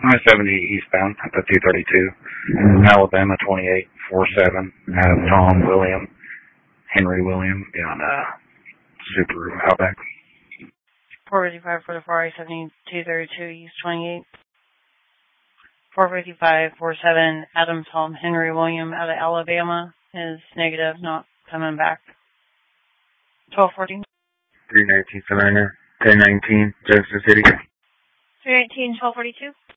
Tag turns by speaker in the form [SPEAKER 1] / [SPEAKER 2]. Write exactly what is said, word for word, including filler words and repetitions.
[SPEAKER 1] I seventy eastbound at the two thirty-two. Mm-hmm. Alabama twenty-eight forty-seven. Adam Tom William. Henry William on uh, Subaru Outback.
[SPEAKER 2] four fifty-five forty-four I seventy two thirty-two East twenty-eight. four fifty-five forty-seven Adam Tom Henry William out of Alabama is negative, not coming back. twelve fourteen.
[SPEAKER 1] three nineteen Savannah. ten nineteen Jefferson City.
[SPEAKER 2] three nineteen twelve forty-two.